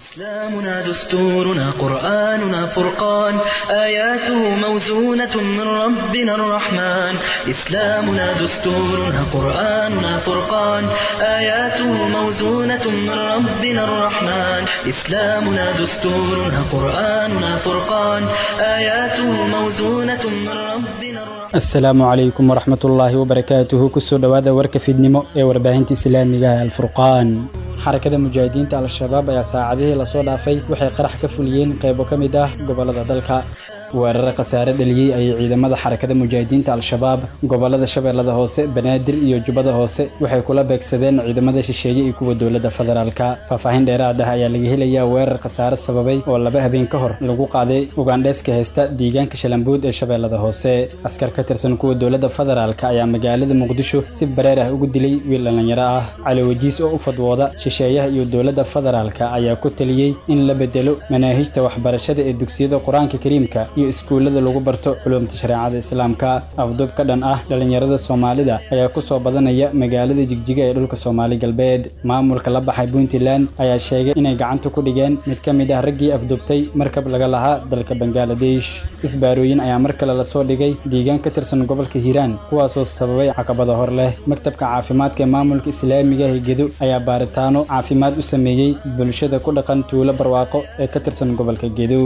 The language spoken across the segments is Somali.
إسلامنا دستورنا قرآننا فرقان آياته موزونة من ربنا الرحمن إسلامنا دستورنا قرآننا فرقان آياته موزونة من ربنا الرحمن إسلامنا دستورنا قرآننا فرقان آياته موزونة من ربنا الرحمن السلام عليكم ورحمة الله وبركاته كسو دوادا ورك فيدنمو warbaahinta islaamiga alfurqaan xarakada mujaahidiinta al-shabaab ayaa saacadihii la soo dhaafay waxay qarax ka fuliyeen qaybo ka mid ah gobolada dalka weerar qasaare dhaliyay ay ciidamada xarakada mujaahidiinta al-shabaab gobolada shabeellada hoose banaadir iyo jubbada hoose waxay kula beegsadeen ciidamada shisheeye iyo kuwa dawladda federaalka faahfaahin dheeraad ah ayaa laga helayaa weerar qasaare sababay oo laba habeen ka hor lagu qaaday Ugandheeska heesta deegaanka Shalambuud ee shabeellada hoose askar ka tirsan kuwa dawladda federaalka ayaa magaalada Muqdisho si bareer ah ugu dilay wiil dhalinyaro ah cali wajiis oo u fadwooda shisheeyaha iyo dawladda federaalka ayaa ku taliyay in la bedelo manaahijta waxbarashada ee dugsiyada Quraanka Kariimka iyo iskuulada lagu barto culuumta shariicada islaamka afdub ka dhan ah dhalinyarada Soomaalida ayaa ku soo badanaya magaalada Jigjiga ee dhulka Soomaali galbeed maamulka la baxay Puntland ayaa sheegay inay gacanta ku dhigeen mid ka mid ah raggii afdubtay markab laga lahaa dalka Bangladesh isbaarooyin ayaa mar kale la soo dhigay deegaan ka tirsan gobolka Hiiraan kuwaas oo sababay caqabado hor leh maktabka caafimaadka ee maamulka islaamiga ee Gedo ayaa baaritaano caafimaad u sameeyay bulshada ku dhaqan tuulo barwaaqo ee ka tirsan gobolka Gedo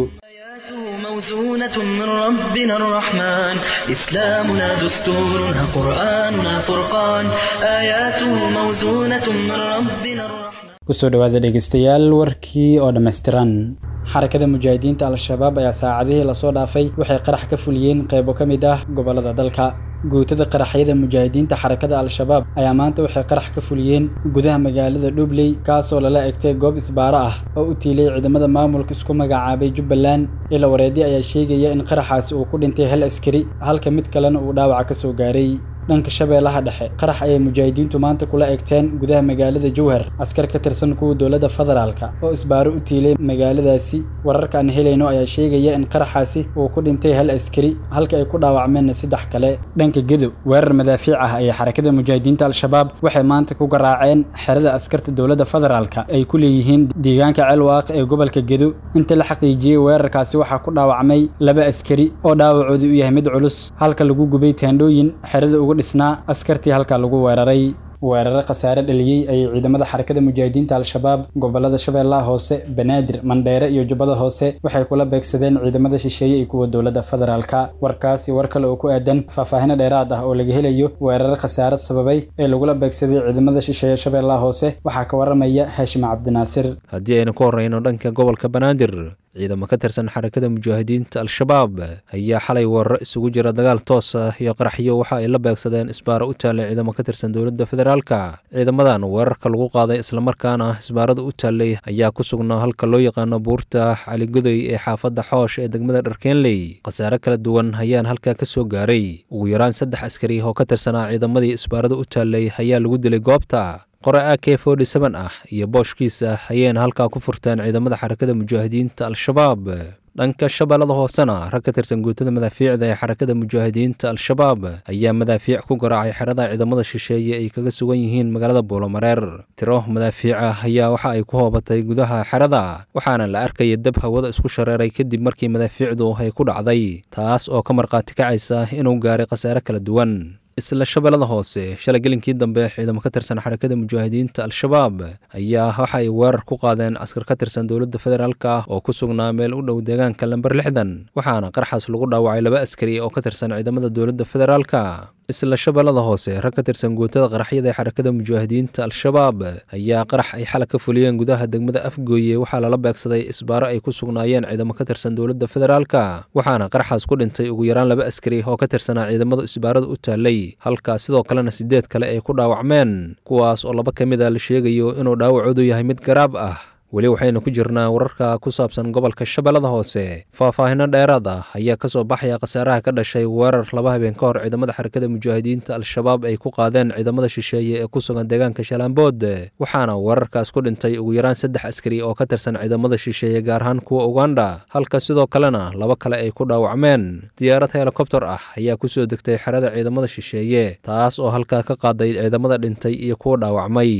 موزونة من ربنا الرحمن إسلامنا دستورنا قرآننا فرقان آياته موزونة من ربنا الرحمن kusoo dhawaada dhegeystayaal warkii oo dhameystiran xarakada mujaahidiinta al-shabaab ayaa saacadihii la soo dhaafay waxay qarax ka fuliyeen qaybo ka mid ah gobolada dalka guutada qaraxyada mujaahidiinta xarakada al-shabaab ayaa maanta waxay qarax ka fuliyeen gudaha magaalada Dhubley kaasoo lala egtay goob isbaaro ah oo u tiilay ciidamada maamulka isku magacaabay Jubbaland ila wareedi ayaa sheegaya in qaraxaasi uu ku dhintay hal askari halka mid kalena uu dhaawac ka soo gaaray dhanka shabeellaha dhexe qarax ay mujaahidiintu maanta kula egteen gudaha magaalada Jowhar askar ka tirsan kuwa dawladda federaalka oo isbaaro u tiilay magaaladaasi wararka aan helayno ayaa sheegaya in qaraxaasi uu ku dhintay hal askari halka ay ku dhaawacmeen saddex kale dhanka Gedo weerar madaafiic ah ay xarakada mujaahidiinta al-shabaab waxay maanta ku garaaceen xerada askarta dawladda federaalka ay ku leeyihiin deegaanka Celwaaq ee gobolka Gedo inta la xaqiijiyay weerarkaasi waxa ku dhaawacmay laba askari oo dhaawacoodu u yahay mid culus halka lagu gubay taandooyin xerada dhisnaa askartii halka lagu weeraray weerar qasaare dhaliyay ay ciidamada xarakada mujaahidiinta al-shabaab gobolada shabeellaha hoose banaadir mandheere iyo jubbada hoose waxay kula beegsadeen ciidamada shisheeye iyo kuwa dawladda federaalka warkaasi war kale oo ku aadan faahfaahin dheeraad ah oo laga helayo weerar qasaare sababay ee lagu beegsaday ciidamada shisheeye shabeellaha hoose waxa ka waramaya Haashim Cabdinaasir haddii aynu ku horeyno dhanka gobolka banaadir ciidamo ka tirsan xarakada mujaahidiinta al-shabaab ayaa xalay weerar isugu jira dagaal toos ah iyo qaraxyo waxa ay la beegsadeen isbaaro u taalay ciidamo ka tirsan dawladda federaalka ciidamadan weerarka lagu qaaday isla markaana isbaarada u taalay ayaa ku sugnaa halka loo yaqaano buurta Cali Godoy ee xaafadda Xoosh ee degmada Dharkeenley qasaare kala duwan ayaan halka ka soo gaaray ugu yaraan 3 askari oo ka tirsanaa ciidamadii isbaarada u taalay ayaa lagu dilay goobta qore AK47 ah iyo booshkiisa ayeen halka ku furteen ciidamada xarakada mujaahidiinta al-shabaab dhanka shabeellada hoosena rag ka tirsan guutada madaafiicda ee xarakada mujaahidiinta al-shabaab ayaa madaafiic ku garaacay xerada ciidamada shisheeye ay kaga sugan yihiin magaalada Buulamareer tiro madaafiic ah ayaa waxa ay ku hoobatay gudaha xerada waxaana la arkay dab hawada isku shareeray kadib markii madaafiicdu ay ku dhacday taas oo ka marqaati kacaysa inuu gaaray qasaare kala duwan isla shabeellada hoose shalay gelinkii dambe ciidamo ka tirsan xarakada mujaahidiinta al-shabaab ayaa waxa ay weerar ku qaadeen askar ka tirsan dawladda federaalka oo ku sugnaa meel u dhow deegaanka lambar 60 waxaana qaraxaas lagu dhaawacay laba askari oo ka tirsan ciidamada dawladda federaalka isla shabeellada hoose rag ka tirsan guutada qaraxyada ee xarakada mujaahidiinta al-shabaab ayaa qarax ay xalay ka fuliyeen gudaha degmada Afgooye waxaa lala beegsaday isbaaro ay ku sugnaayeen ciidamo ka tirsan dawladda federaalka waxaana qaraxaas ku dhintay ugu yaraan laba askari oo ka tirsanaa ciidamada isbaarada u taalay halka sidoo kalena 8 kale ay ku dhaawacmeen kuwaas oo laba kamid ah la sheegayo inuu dhaawacoodu yahay mid garaab ah weli waxaynu ku jirnaa wararka ku saabsan gobolka shabeellada hoose faahfaahinno dheeraad ah ayaa ka soo baxaya qasaaraha ka dhashay weerar laba habeen ka hor ciidamada xarakada mujaahidiinta al-shabaab ay ku qaadeen ciidamada shisheeye ee ku sugan deegaanka Shalambood waxaana weerarkaas ku dhintay ugu yaraan 3 askari oo ka tirsan ciidamada shisheeye gaar ahaan kuwa Uganda halka sidoo kalena laba kale ay ku dhaawacmeen diyaarad helicopter ah ayaa ku soo degtay xerada ciidamada shisheeye taas oo halka ka qaaday ciidamada dhintay iyo kuwa dhaawacmay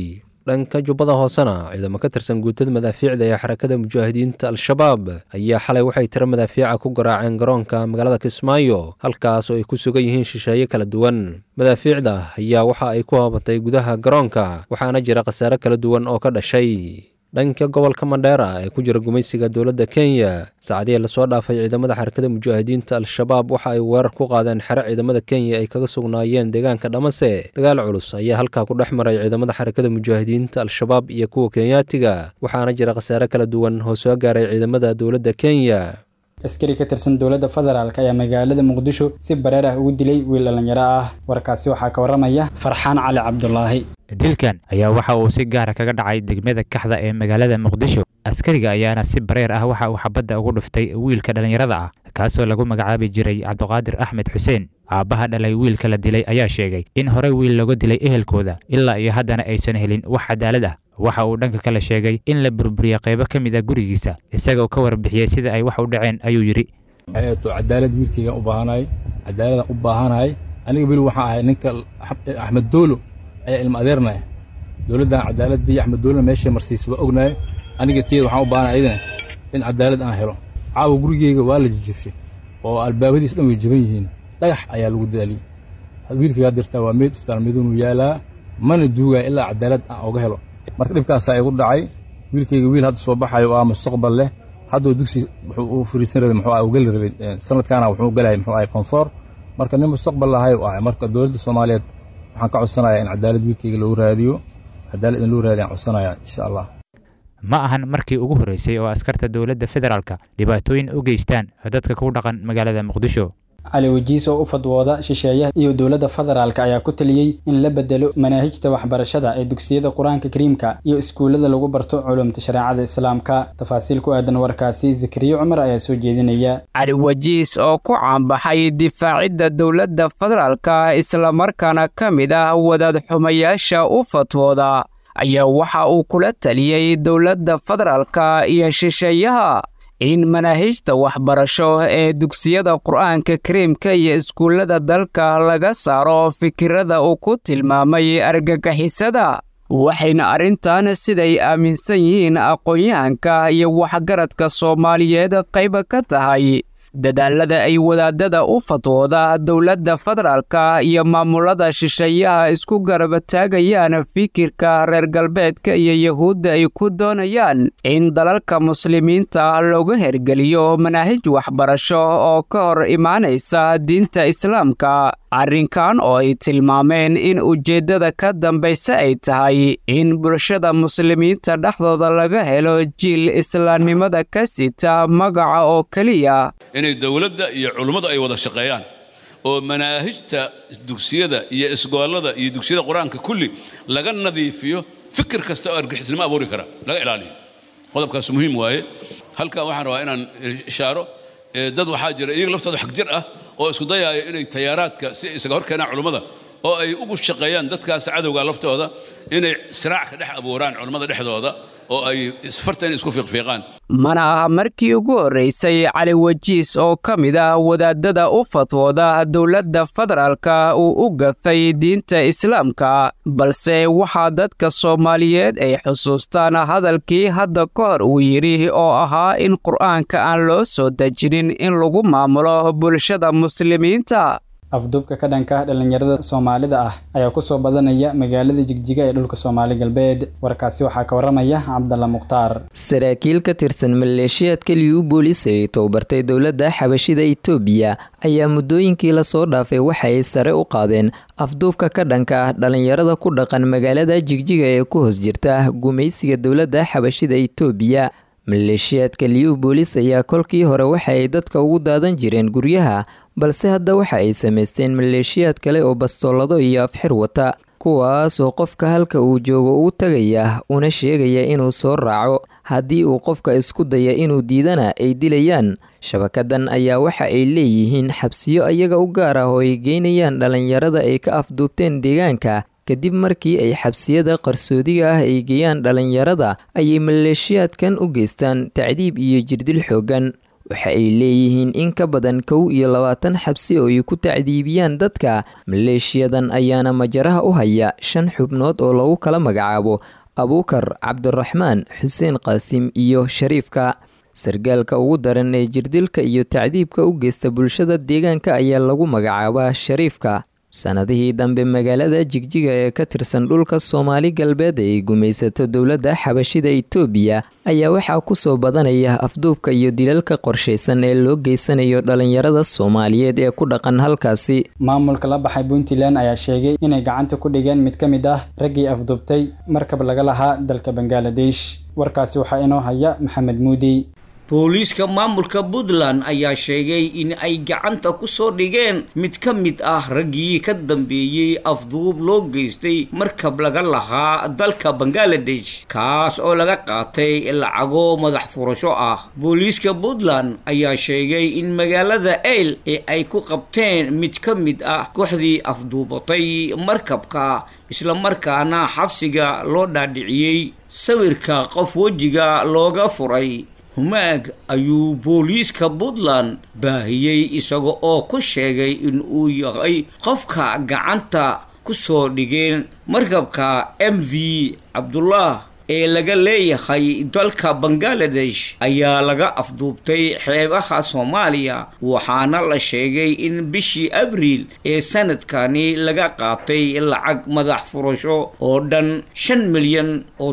dhanka jubbada hoosena ciidamo ka tirsan guutada madaafiicda ee xarakada mujaahidiinta al-shabaab ayaa xalay waxay tiro madaafiica ku garaaceen garoonka magaalada kismaayo halkaas oo ay ku sugan yihiin shisheeye kala duwan madaafiicda ayaa waxa ay ku hoobatay gudaha garoonka waxaana jira khasaare kala duwan oo ka dhashay dhanka gobolka mandheera ee ku jira gumaysiga dowladda kenya saacadihii lasoo dhaafay ciidamada xarakada mujaahidiinta al-shabaab waxa ay weerar ku qaadeen xero ciidamada kenya ay kaga sugnaayeen deegaanka dhamase dagaal culus ayaa halkaa ku dhex maray ciidamada xarakada mujaahidiinta al-shabaab iyo kuwa kenyaatiga waxaana jira khasaare kala duwan oo soo gaaray ciidamada dowladda kenya askari ka tirsan dowladda federaalk ayaa magaalada muqdisho si bareer ah ugu dilay wiil dhalinyaro ah warkaasi waxaa ka waramaya farxaan cali cabdulaahi dilkan ayaa waxa uu si gaara kaga dhacay degmada kaxda ee magaalada muqdisho askariga ayaana si bareer ah waxa uu xabadda ugu dhuftay wiilka dhalinyarada ah kaasoo lagu magacaabi jiray cabdiqaadir axmed xuseen aabbaha dhalay wiilka la dilay ayaa sheegay in horey wiil looga dilay ehelkooda ilaa iyo haddana aysan helin wax cadaalad ah waxa uu dhanka kale sheegay in la burburiyey qaybo ka mid ah gurigiisa isagoo ka warbixiyey sida ay wax u dhaceen ayuu yidhi cadaalad wiilkayga cadaaladaan u baahanahay aniga weli waxaan ahay ninka axmed doolo ayaa ilma adeernaya dowladdan cadaaladii axmed doolona meeshay marsiisa waa ognahay aniga tiyada waxaan u baahanahay idina in cadaalad aan helo caawa gurigeyga waa la jijibshay oo albaabadiis dhan way jaban yihiin dhagax ayaa lagu daaliyey wiilkayga dirtaa waa meed iftaan midunuu yaalaa mana duugaya ilaa cadaalad aan oga helo marka dhibkaasaa igu dhacay wiilkayga wiil hadda soo baxayo oo mustaqbal leh hadduu dugsi wuxuu u fariisan rabay muxuu ah gali rabay sanadkaana wuxuu galay muxuu ah konfor marka nin mustaqbal lahay oo ah marka dowladda Soomaaliyeed waxaan ka codsanayaa in cadaalad wiilkayga loo raadiyo cadaalad in loo raadiyo codsanayaa insha Allah ma ahan markii ugu horeysay oo askarta dowladda federaalka dhibaatooyin u geystaan dadka ku dhaqan magaalada Muqdisho cali wajiis oo u fadwooda shisheeyaha iyo dowladda federaalka ayaa ku taliyay in la bedelo manaahijta waxbarashada ee dugsiyada quraanka kariimka iyo iskuulada lagu barto culuumta shariicada islaamka tafaasiil ku aadan warkaasi Zakariya Umar ayaa soo jeedinaya cali wajiis oo ku caanbaxay difaacidda dowladda federaalka isla markaana kamid ah wadaad xumayaasha u fadwooda ayaa waxa uu kula taliyay dowladda federaalka iyo shisheeyaha in manaahijta waxbarasho ee dugsiyada quraanka kariimka iyo iskuulada dalka laga saaro fikirada uu ku tilmaamay argagixisada waxayna arrintan siday aaminsan yihiin aqoon-yahanka iyo waxgaradka Soomaaliyeed qayb ka tahay dadaalada ay wadaadada u fadwooda dowladda federaalka iyo maamulada shisheeyaha isku garab taagayaan fikirka reer galbeedka iyo yahuudda ay ku doonayaan in dalalka muslimiinta looga hergeliyo manaahij waxbarasho oo ka hor imaanaysa diinta islaamka arrinkan oo ay tilmaameen in ujeeddada ka dambaysa ay tahay in bulshada muslimiinta dhexdooda laga helo jiil islaamnimada ka sita magaca oo keliya inay dawladda iyo culimmadu ay wada shaqeeyaan oo manaahijta dugsiyada iyo isgoolada iyo dugsiyada quraanka kulli laga nadiifiyo fikir kasta oo argixisnimo abuuri kara laga ilaaliyo qodobkaas muhiim waaye halkan waxaan rabaa inaan ishaaro dad waxaa jira iyaga laftooda xaq jir ah oo isku dayaya inay tayaaraadka si isaga hor keenaan culimmada oo ay ugu shaqeeyaan dadkaas cadowga laftooda inay siraac ka dhex abuuraan culimmada dhexdooda oo ay isfartaan isku fiiqfiiqaan mana aha markii ugu horeysay cali wajiis oo ka mid ah wadaadada u fadwooda dowladda federaalka uu u gafay diinta islaamka balse waxaa dadka Soomaaliyeed ay xusuustaan hadalkii hadda ka hor uu yiri oo ahaa in quraanka aan loo soo dejinin in lagu maamulo bulshada muslimiinta afduubka ka dhanka dhalinyarada Soomaalida ah ayaa ku soo badanaya magaalada Jigjiga ee dhulka Soomaali galbeed warkaasi waxaa ka waramaya Cabdalla Muqtaar saraakiil ka tirsan maleeshiyadka liyu booliis ee tababartay dowladda xabashida Itoobiya ayaa muddooyinkii la soo dhaafay waxay sare u qaadeen afduubka ka dhanka dhalinyarada ku dhaqan magaalada Jigjiga ee ku hoos jirta gumaysiga dowladda xabashida Itoobiya maleeshiyadka liyu booliis ayaa kolkii hore waxay dadka ugu daadan jireen guryaha balse hadda waxa ay sameysteen maleeshiyaad kale oo bastoolado iyo afxir wata kuwaas oo qofka halka uu joogo u tagaya una sheegaya inuu soo raaco haddii uu qofka isku daya inuu diidana ay dilayaan shabakadan ayaa waxa ay leeyihiin xabsiyo ayaga u gaar ah oo ay geynayaan dhalinyarada ay ka afduubteen deegaanka kadib markii ay xabsiyada qarsoodiga ah ay geeyaan dhalinyarada ayay maleeshiyaadkan u geystaan tacdiib iyo jirdil xoogan waxa ay leeyihiin in ka badan 21 xabsi oo ay ku tacdiibiyaan dadka maleeshiyadan ayaana majaraha u haya 5 xubnood oo lagu kala magacaabo abuukar cabdiraxmaan xuseen qaasim iyo shariifka sargaalka ugu daran ee jirdilka iyo tacdiibka u geysta bulshada deegaanka ayaa lagu magacaabaa shariifka sanadihii dambe magaalada jigjiga ee ka tirsan dhulka soomaali galbeed ay gumaysato dowladda xabashida itoobiya ayaa waxaa kusoo badanaya afduubka iyo dilalka qorshaysan ee loo geysanayo dhalinyarada soomaaliyeed ee ku dhaqan halkaasi. maamulka la baxay puntland ayaa sheegay inay gacanta ku dhigeen mid ka mid ah raggii afduubtay markab laga lahaa dalka bangaladesh. warkaasi waxaa inoo haya maxamed muudi. booliiska maamulka puntland ayaa sheegay in ay gacanta ku soo dhigeen mid ka mid ah raggii ka dambeeyey afduub loo geystay markab laga lahaa dalka bangaladesh kaas oo laga qaatay lacago madax furasho ah. booliiska puntland ayaa sheegay in magaalada eyl ee ay ku qabteen mid ka mid ah kooxdii afduubatay markabka islamarkaana xabsiga loo dhaadhiciyey. sawirka qof wejiga looga furay humaag ayuu booliiska puntland baahiyey isaga oo ku sheegay in uu yahay qofka gacanta ku soo dhigeen markabka MV Cabdullah ee laga leeyahay dalka bangaladesh ayaa laga afduubtay xeebaha Soomaaliya waxaana la sheegay in bishii Abriil ee sanadkani laga qaatay lacag madax furasho oo dhan $5 milyan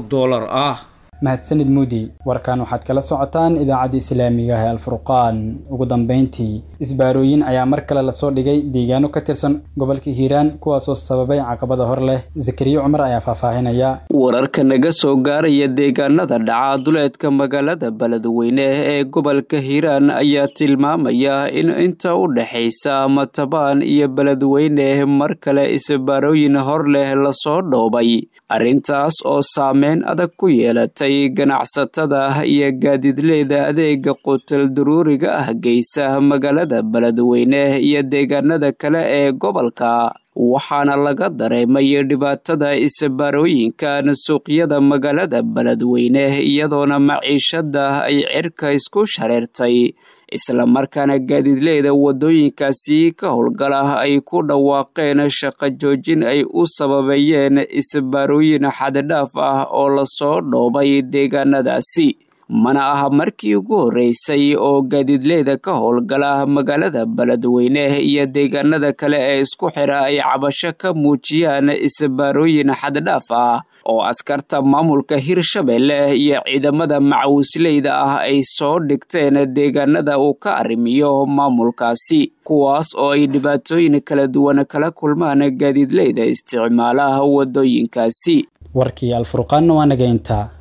ah. mahadsanid muudi. warkan waxaad kala socotaan idaacadda islaamiga ah Al-Furqaan. ugu dambeyntii isbaarooyin ayaa mar kale la soo dhigay deegaano ka tirsan gobolka Hiiraan kuwaas oo sababay caqabado hor leh. Zakariya Umar ayaa faahfaahinaya. wararka naga soo gaaraya deegaanada dhaca duleedka magaalada Beledweyne ee gobolka Hiiraan ayaa tilmaamaya in inta u dhaxaysa Matabaan iyo Beledweyne mar kale isbaarooyin hor leh la soo dhoobay. arrintaas oo saameyn adag ku yeelatay ganacsatada iyo gaadiidleyda adeega qutul daruuriga ah geysa magaalada Beledweyne iyo deegaanada kale ee gobolka. waxaana laga dareemay dhibaatada isbaarooyinkan suuqyada magaalada Beledweyne iyadoona maciishada ay cirka isku shareertay isla markaana gaadiidleyda wadooyinkaasi ka howlgala ay ku dhawaaqeen shaqo joojin ay u sababayeen isbaarooyin xaddhaaf ah oo la soo dhoobay deegaanadaasi. mana aha markii ugu horeysay oo gaadiidleyda ka howlgala magaalada Beledweyne iyo deegaanada kale ee isku xira ay cabasho ka muujiyaan isbaarooyin xaddhaaf ah oo askarta maamulka Hirshabelle iyo ciidamada macawisleyda ah ay soo dhigteen deegaanada uu ka arrimiyo maamulkaasi kuwaas oo ay dhibaatooyin kala duwan kala kulmaan gaadiidleyda isticmaalaha wadooyinkaasi. warkii Al-Furqaan waa nageynta.